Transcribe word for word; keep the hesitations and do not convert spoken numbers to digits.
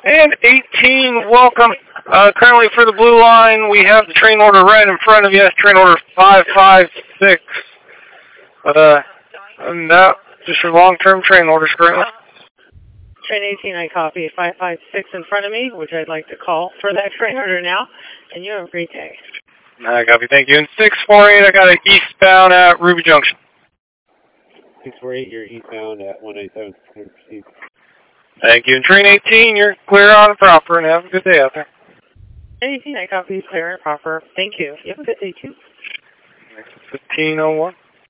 And eighteen, welcome. Uh, currently for the blue line, we have the train order right in front of you. That's train order five five six. Uh, and that, just your long-term train orders currently. Train eighteen, I copy five five six in front of me, which I'd like to call for that train order now. And you have a great day. I copy, thank you. And six four eight, I got an eastbound at Ruby Junction. six four eight, you're eastbound at one eighty-seven. Thank you. And train eighteen, you're clear on and proper, and have a good day out there. Train eighteen, I copy clear and proper. Thank you. You have a good day, too. fifteen oh one.